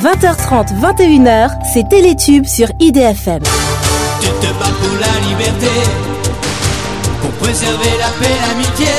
20h30, 21h, c'est Télétube sur IDFM. Tu te bats pour la liberté, pour préserver la paix, l'amitié,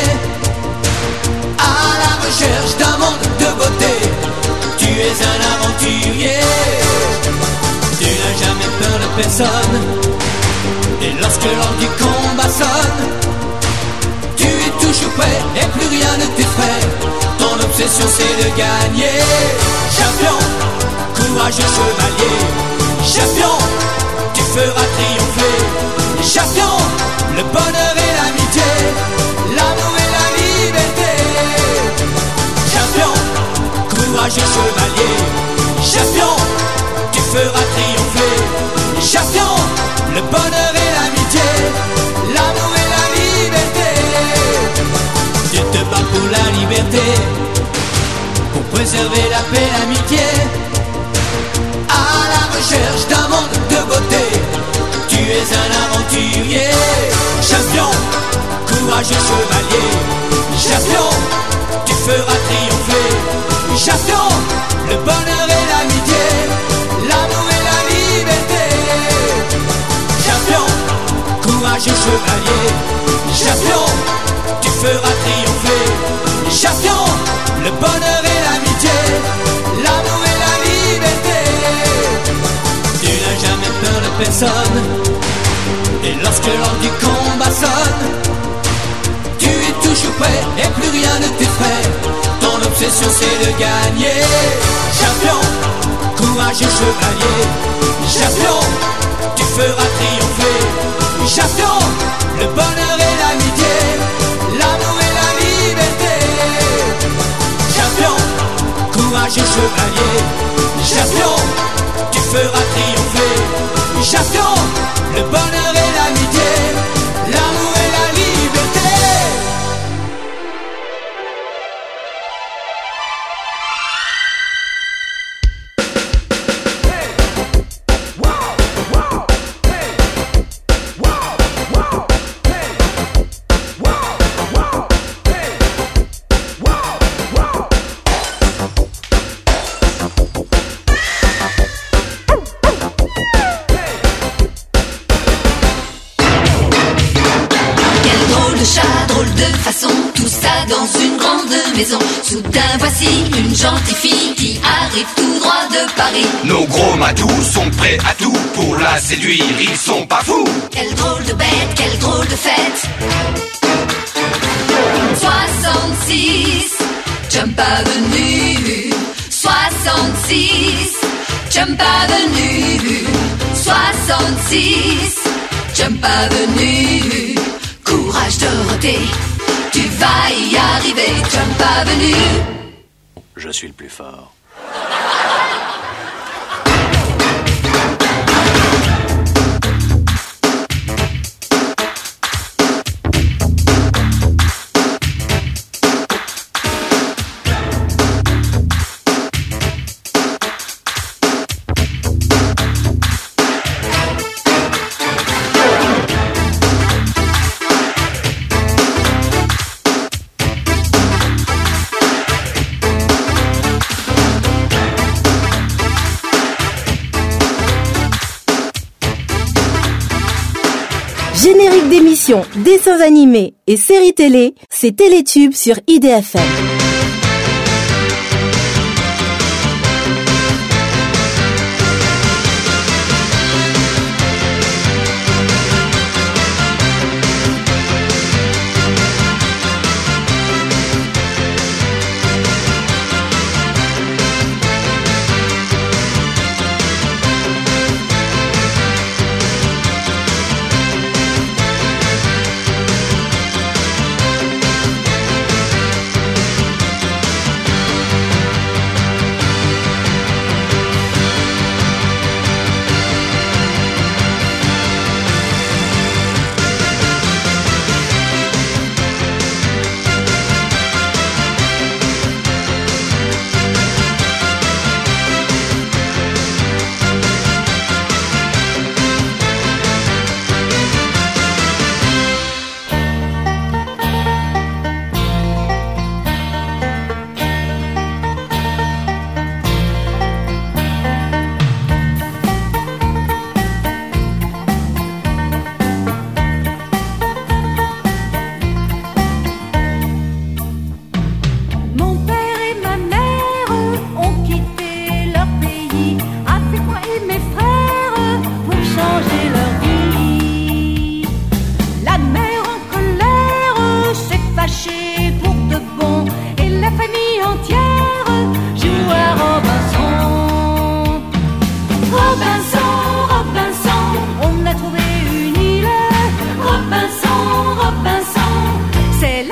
à la recherche d'un monde de beauté. Tu es un aventurier, tu n'as jamais peur de personne. Et lorsque l'heure du combat sonne, tu es toujours prêt et plus rien ne t'effraie. Ton obsession c'est de gagner. Champion, courageux chevalier. Champion, tu feras triompher. Champion, le bonheur et l'amitié, l'amour et la liberté. Champion, courageux chevalier. Champion, tu feras triompher. Champion, le bonheur et l'amitié, l'amour et la liberté. Tu te bats pour la liberté, pour préserver la paix, l'amitié, à la recherche d'un monde de beauté. Tu es un aventurier. Champion, courageux chevalier. Champion, tu feras triompher. Champion, le bonheur et l'amitié, l'amour et la liberté. Champion, courageux chevalier. Champion, tu feras triompher. Champion, le bonheur et l'amitié, l'amour et la liberté. Tu n'as jamais peur de personne. Et lorsque l'heure du combat sonne, tu es toujours prêt et plus rien ne t'effraie. Ton obsession c'est de gagner. Champion, courageux chevalier. Champion, tu feras triompher. Champion, le bonheur et l'amitié, l'amour et la liberté. Champion, courageux chevalier. Champion, tu feras triompher. Champion, le bonheur et l'amitié, l'amour et la liberté. Soudain voici une gentille fille qui arrive tout droit de Paris. Nos gros matous sont prêts à tout pour la séduire, ils sont pas fous. Quelle drôle de bête, quelle drôle de fête. 66, Jump Avenue. 66, Jump Avenue. 66, Jump Avenue. Courage Dorothée, tu vas y arriver, Jump Avenue. Je suis le plus fort. Générique d'émissions, dessins animés et séries télé, c'est Télétube sur IDFM.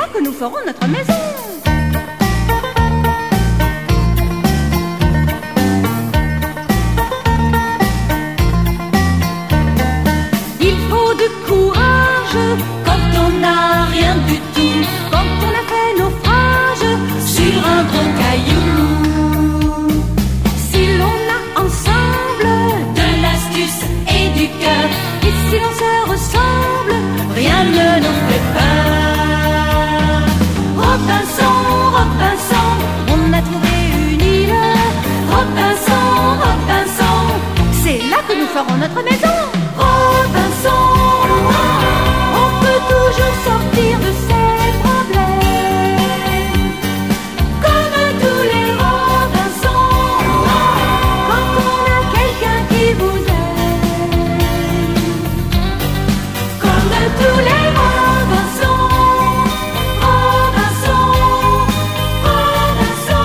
que nous ferons notre maison. Il faut du courage quand on n'a rien du tout, quand on a fait naufrage sur un gros caillou. Si l'on a ensemble de l'astuce et du cœur, et si l'on se ressemble, rien ne nous fait peur. Robinson, Robinson, on a trouvé une île. Robinson, Robinson, c'est là que nous ferons notre maison. Robinson, on peut toujours sortir de ses problèmes, comme tous les Robinsons, quand on a quelqu'un qui vous aime, comme tous les Robinsons, Robinson, Robinson.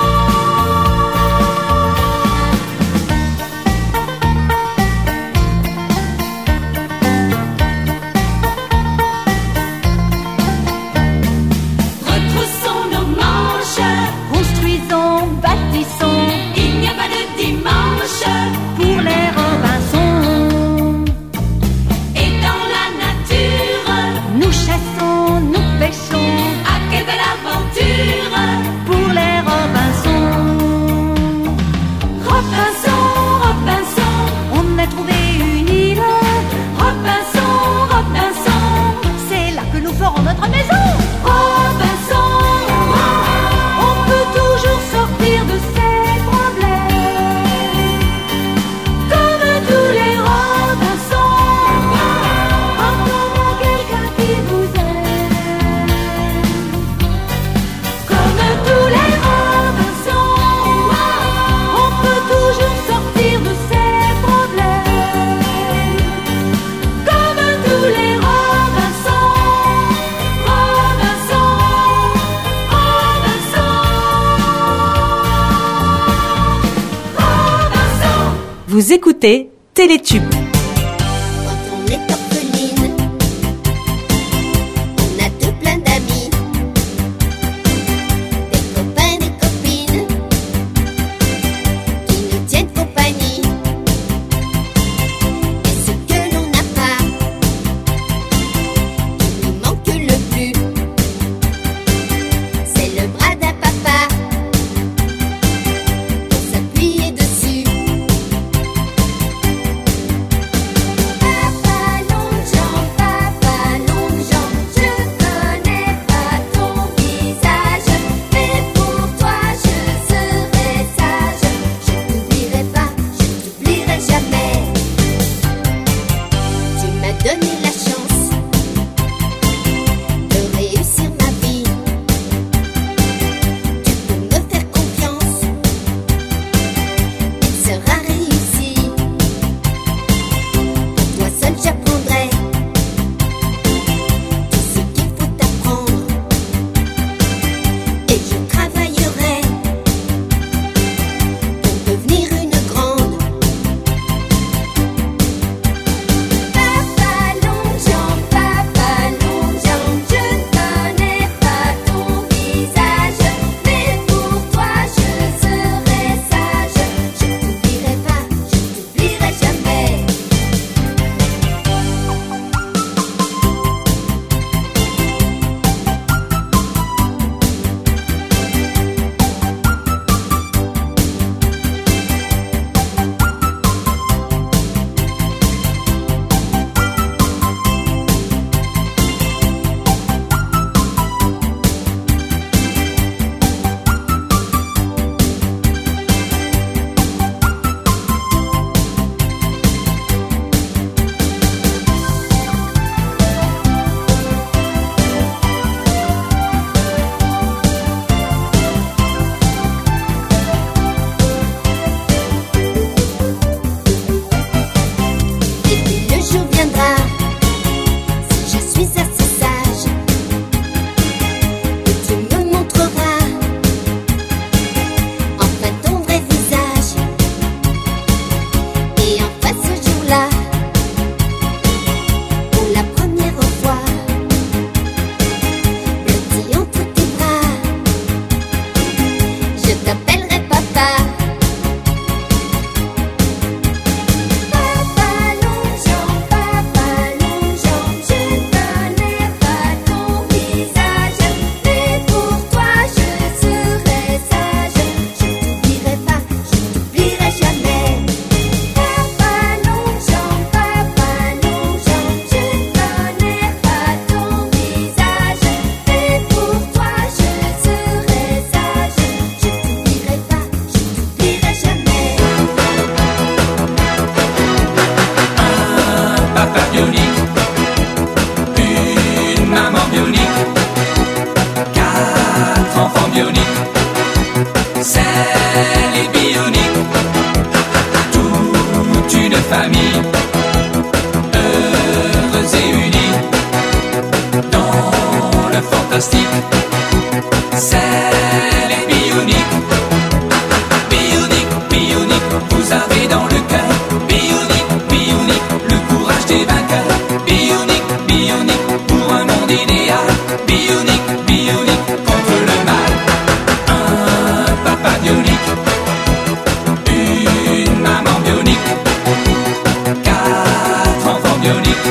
Retroussons nos manches, construisons, bâtissons. Il n'y a pas de dimanche pour les Robinsons. Et dans la nature, nous chassons, nous pêchons. Ah, quelle belle aventure pour les Robinsons. Robinson, Robinson, on a trouvé une île. Robinson, Robinson, c'est là que nous ferons notre maison. Robinson, on peut toujours sortir de ses problèmes, comme tous les Robinsons, quand on a quelqu'un qui vous aime, comme tous les Robinsons, on peut toujours sortir de ses problèmes, comme tous les Robinsons, Robinson, Robinson, Robinson. Vous écoutez Télétube. Quand on est orpheline, on a tout plein d'amis, des copains, des copines, qui nous tiennent compagnie. Et ce que l'on n'a pas, qui nous manque le plus, c'est le bras d'un papa, pour s'appuyer dessus. Papa, non. C'est les bioniques. Bionique, bionique, vous avez dans le cœur. Bionique, bionique, le courage des vainqueurs. Bionique, bionique, pour un monde idéal. Bionique, bionique, contre le mal. Un papa bionique, une maman bionique, 4 enfants bioniques.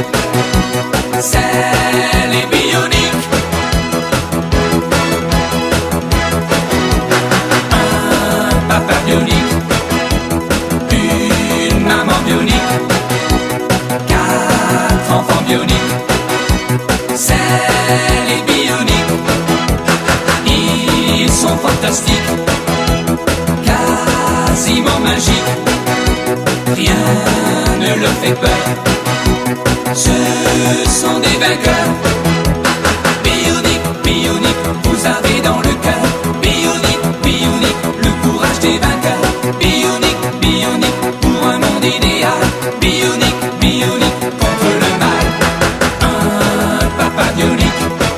C'est les bioniques. Un papa bionique, une maman bionique, 4 enfants bioniques. C'est les bioniques. Ils sont fantastiques, quasiment magiques. Rien ne leur fait peur. Ce sont des vainqueurs. Bionique, bionique, vous avez dans le cœur. Bionique, bionique, le courage des vainqueurs. Bionique, bionique, pour un monde idéal. Bionique, bionique, contre le mal. Un papa bionique,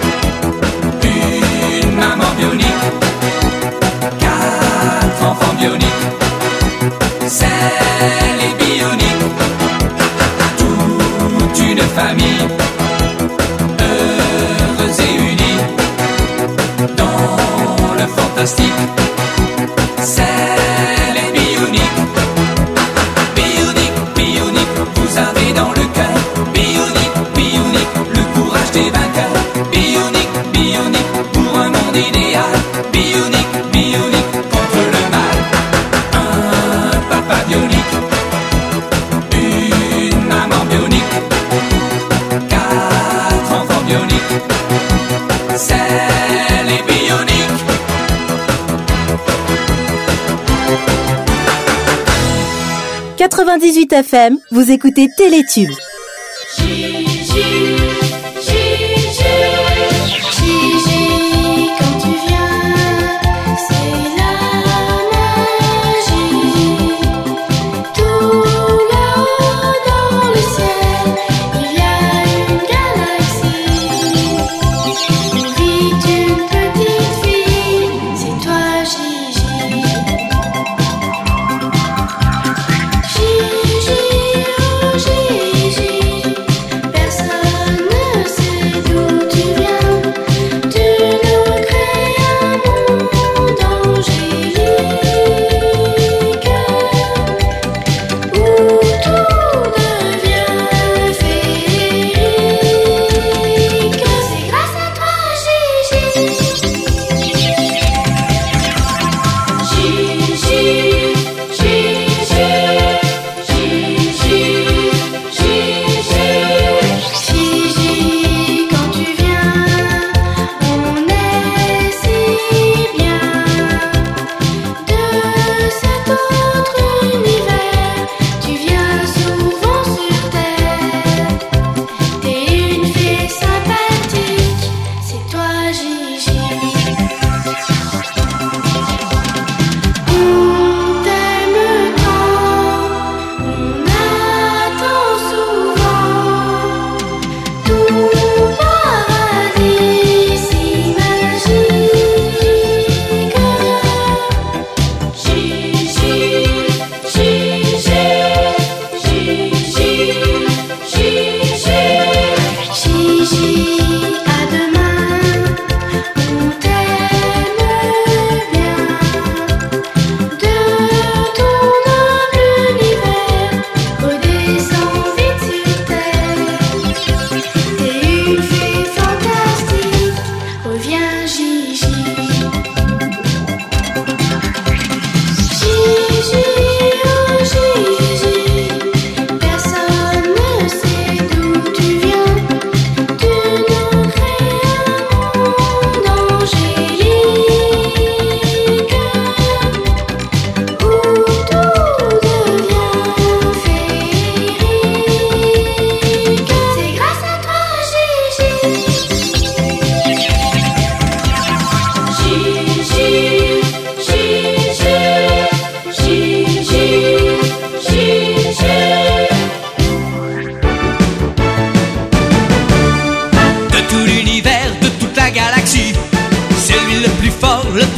une maman bionique, 4 enfants bioniques. C'est les bioniques. Toute une famille, heureuse et unie, dans le fantastique. C'est les bioniques. Bionique, bionique, vous avez dans le cœur. Bionique, bionique, le courage des vainqueurs. Bionique, bionique, pour un monde idéal. Bionique, bionique, contre le mal. Un papa bionique, une maman bionique, 4 enfants bioniques. C'est les bioniques. « 98 FM, vous écoutez Télétube. Gigi, quand tu viens, c'est la magie. Tout là-haut dans le ciel, il y a une galaxie. Où vit une petite fille, c'est toi Gigi. Gigi, oh Gigi, personne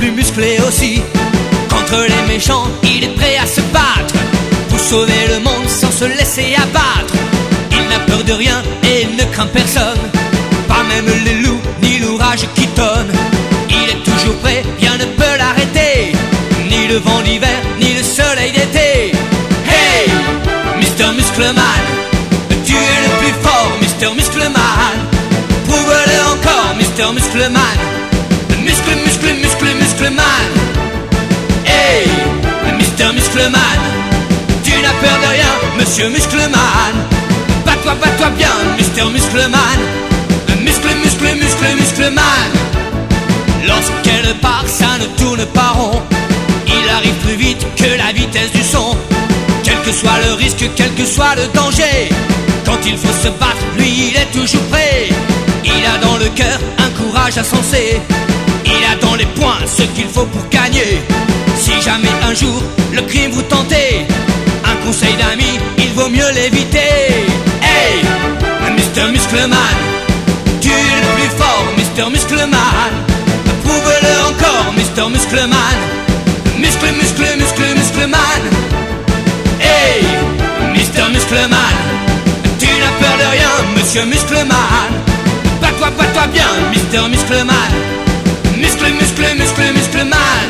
plus musclé aussi. Contre les méchants, il est prêt à se battre pour sauver le monde sans se laisser abattre. Il n'a peur de rien et il ne craint personne, pas même les loups ni l'orage qui tonne. Il est toujours prêt, rien ne peut l'arrêter, ni le vent d'hiver, ni le soleil d'été. Hey, Mr. Muscleman, tu es le plus fort, Mr. Muscleman. Prouve-le encore, Mr. Muscleman. Muscle, muscle, muscle, muscleman. Hey, Mr. Muscleman, tu n'as peur de rien, Monsieur Muscleman. Bats-toi bien, Mr. Muscleman. Muscle, muscle, muscle, muscleman. Lorsqu'elle part, ça ne tourne pas rond. Il arrive plus vite que la vitesse du son. Quel que soit le risque, quel que soit le danger, quand il faut se battre, lui il est toujours prêt. Il a dans le cœur un courage insensé. Il a dans les poings ce qu'il faut pour gagner. Si jamais un jour le crime vous tentez, un conseil d'ami, il vaut mieux l'éviter. Hey, Mr. Muscleman, tu es le plus fort, Mr. Muscleman. Prouve-le encore, Mr. Muscleman. Muscle, muscle, muscle, muscleman. Hey, Mr. Muscleman, tu n'as peur de rien, Monsieur Muscleman. Bats-toi bien, Mr. Muscleman. Muscle, muscle, muscle, muscleman.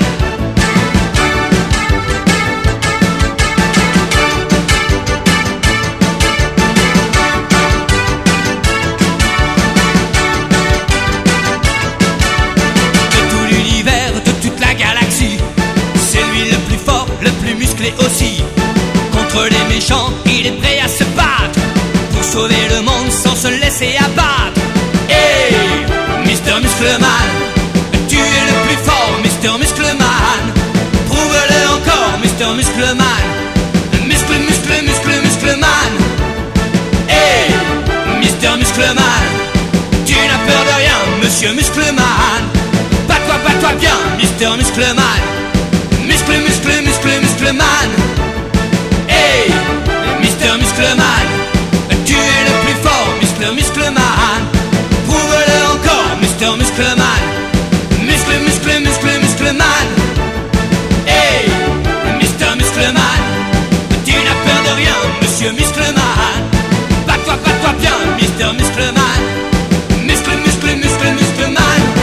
Aussi, contre les méchants, il est prêt à se battre pour sauver le monde sans se laisser abattre. Hey, Mr. Muscleman, tu es le plus fort, Mr. Muscleman. Prouve-le encore, Mr. Muscleman. Muscle, muscle, muscle, muscleman. Hey, Mr. Muscleman, tu n'as peur de rien, Monsieur Muscleman. Bats-toi bien, Mr. Muscleman. Muscle, muscle, muscle, muscleman. Hey, Mr. Muscleman, tu es le plus fort, Mr. Muscleman. Prouve-le encore, Mr. Muscleman. Muscle, muscle, muscle, muscleman. Hey, Mr. Muscleman, tu n'as peur de rien, Monsieur Muscleman. Bats-toi bien, Mr. Muscleman. Muscle, muscle, muscle, muscleman.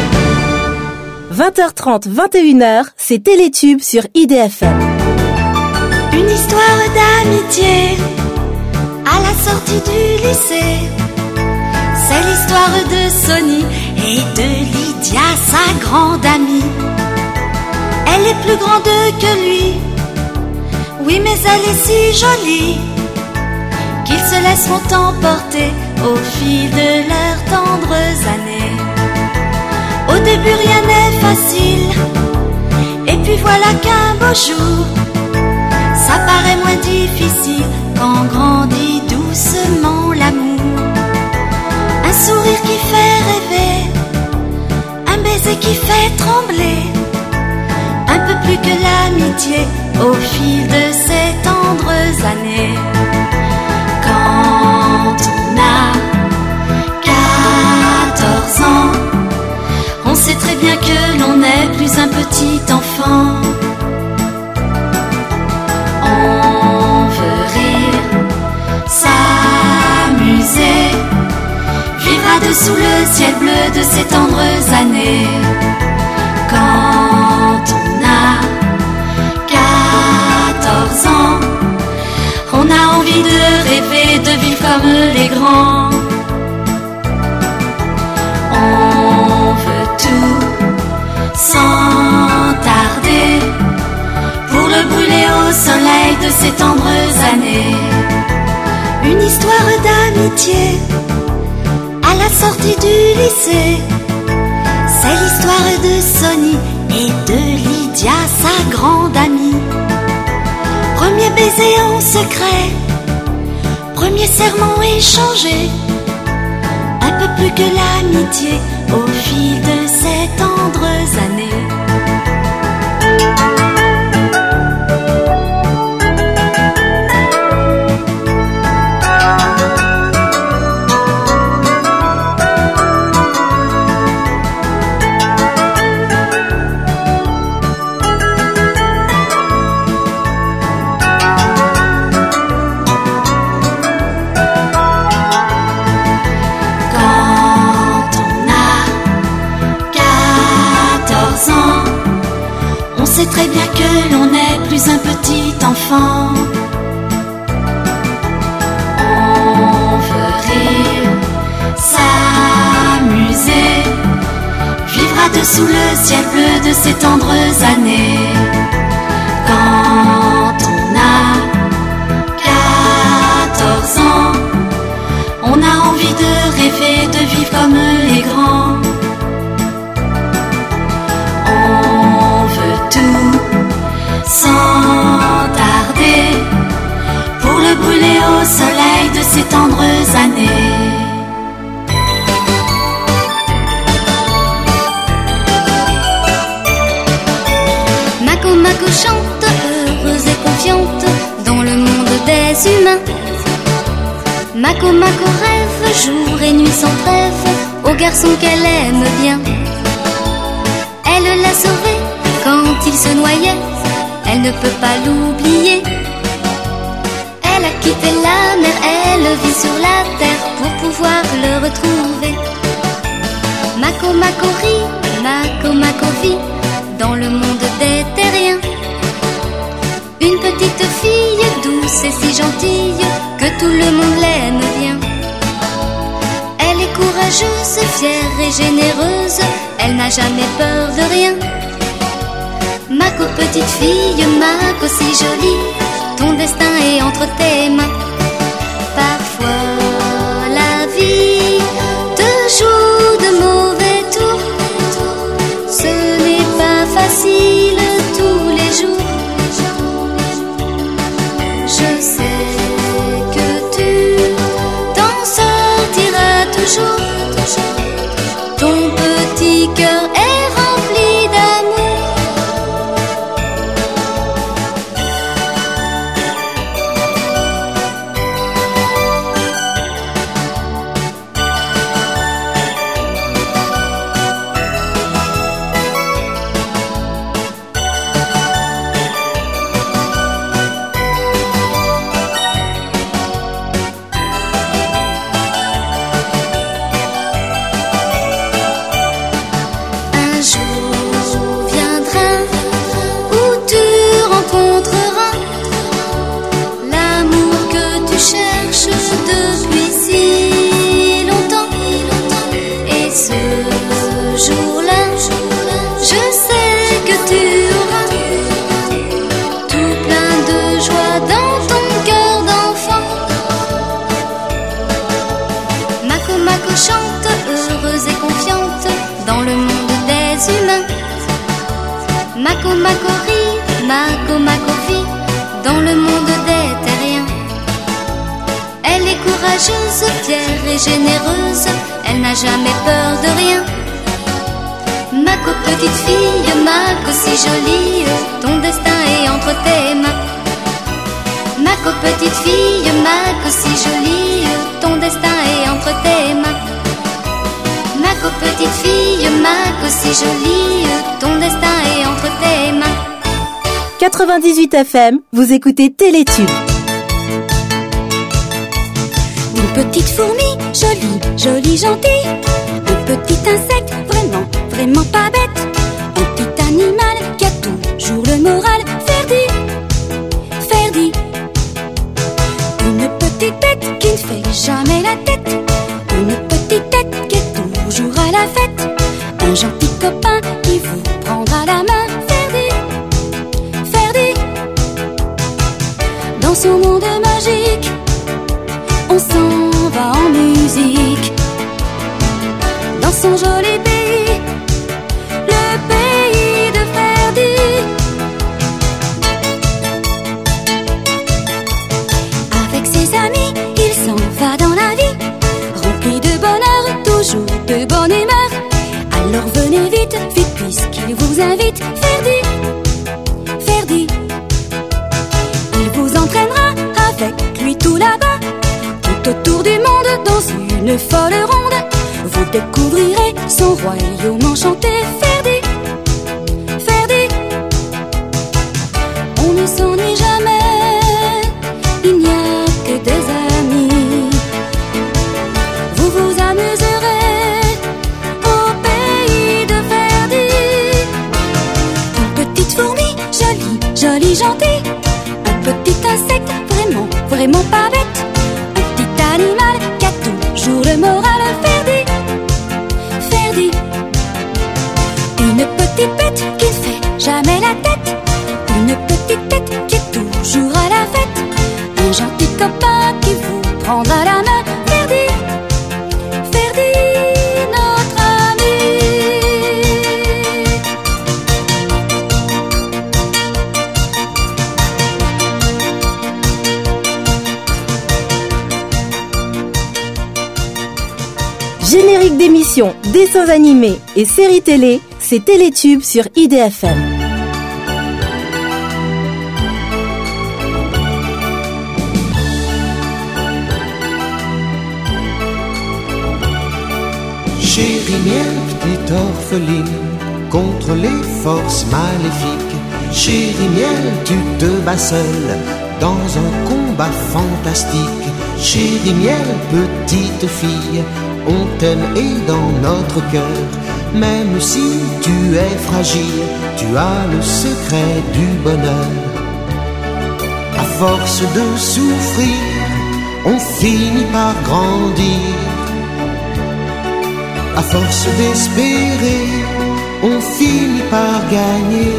20h30, 21h, c'est Télétube sur IDFM. Une histoire d'amitié à la sortie du lycée. C'est l'histoire de Sonny et de Lydia, sa grande amie. Elle est plus grande que lui, oui, mais elle est si jolie qu'ils se laisseront emporter au fil de leurs tendres années. Au début rien n'est facile, et puis voilà qu'un beau jour, ça paraît moins difficile quand grandit doucement l'amour. Un sourire qui fait rêver, un baiser qui fait trembler, un peu plus que l'amitié au fil de ces tendres années. Quand on a 14 ans, on sait très bien que l'on n'est plus un petit enfant. On veut rire, s'amuser, vivre à-dessous le ciel bleu de ces tendres années. Quand on a 14 ans, on a envie de rêver, de vivre comme les grands. On veut tout sans tarder pour le brûler au soleil de ces tendres années. Une histoire d'amitié à la sortie du lycée. C'est l'histoire de Sonny et de Lydia, sa grande amie. Premier baiser en secret, premier serment échangé, un peu plus que l'amitié au fil de ces tendres années. sait très bien que l'on n'est plus un petit enfant. On veut rire, s'amuser, vivre à deux sous le ciel bleu de ces tendres années. Quand on a 14 ans, on a envie de rêver, de vivre comme les grands. On veut tout sans tarder pour le brûler au soleil de ces tendres années. Mako chante, heureuse et confiante dans le monde des humains. Mako rêve jour et nuit sans trêve au garçon qu'elle aime bien. Elle l'a sauvé quand il se noyait, elle ne peut pas l'oublier. Elle a quitté la mer, elle vit sur la terre pour pouvoir le retrouver. Mako rit, Mako vit dans le monde des terriens. Une petite fille douce et si gentille que tout le monde l'aime bien. Elle est courageuse, fière et généreuse, elle n'a jamais peur de rien. Mako petite fille, Mako si jolie, ton destin est entre tes mains. Parfois la vie te joue de mauvais tours, ce n'est pas facile tous les jours. Je sais que tu t'en sortiras toujours. Ton petit cœur est rempli d'amour. Mako rit, Mako vit dans le monde des terriens. Elle est courageuse, fière et généreuse, elle n'a jamais peur de rien. Mako petite fille, Mako si jolie, ton destin est entre tes mains. Mako petite fille, Mako si jolie, ton destin est entre tes mains. Mako petite fille, Mako si jolie, ton destin est entre tes mains. 98 FM, vous écoutez Télétube. Une petite fourmi, jolie, gentille. Un petit insecte, vraiment pas bête. Un petit animal qui a toujours le moral. Ferdi. Une petite bête qui ne fait jamais la tête. Une petite tête qui est toujours à la fête. Un gentil copain qui vous prendra la main. Ferdi. Dans son monde magique, on s'en va en musique. Dans son joli pays, le pays de Ferdi. Avec ses amis, il s'en va dans la vie, rempli de bonheur, toujours de bonne humeur. Alors venez vite, puisqu'il vous invite. Ferdi. Il vous entraînera avec lui tout là-bas, tout autour du monde, dans une folle ronde. Vous découvrirez son royaume enchanté. Ferdi. On ne s'ennuie jamais, il n'y a que des amis. Vous vous amuserez au pays de Ferdi. joli, gentil. Un petit insecte, vraiment, vraiment pas bête. Un petit animal qui a toujours le moral. Ferdi, Ferdi. Une petite bête qui ne fait jamais la tête. Une petite tête qui est toujours à la fête. Un gentil copain qui vous prendra la main. Ferdi, Ferdi, notre ami. Générique d'émissions, dessins animés et séries télé, c'est Télétube sur IDFM. Chérie miel, petite orpheline, contre les forces maléfiques. Chérie miel, tu te bats seule dans un combat fantastique. Chérie miel, petite fille, on t'aime et dans notre cœur. Même si tu es fragile, tu as le secret du bonheur. À force de souffrir, on finit par grandir. À force d'espérer, on finit par gagner.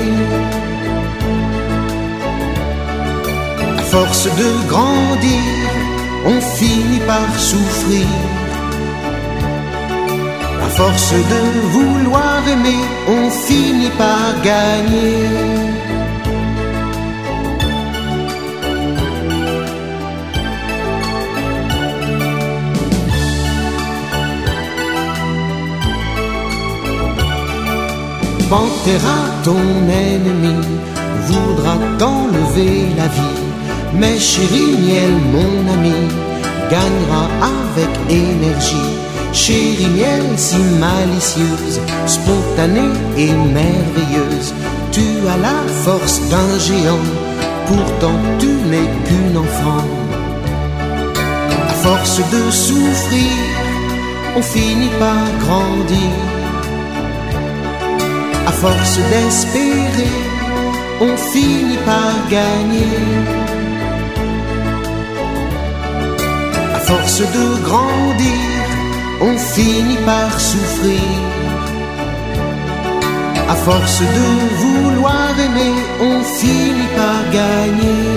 À force de grandir, on finit par souffrir. À force de vouloir aimer, on finit par gagner. Panthera, ton ennemi, voudra t'enlever la vie. Mais chérie miel, mon ami, gagnera avec énergie. Chérie miel, si malicieuse, spontanée et merveilleuse, tu as la force d'un géant, pourtant tu n'es qu'une enfant. À force de souffrir, on finit par grandir. À force d'espérer, on finit par gagner. À force de grandir, on finit par souffrir. À force de vouloir aimer, on finit par gagner.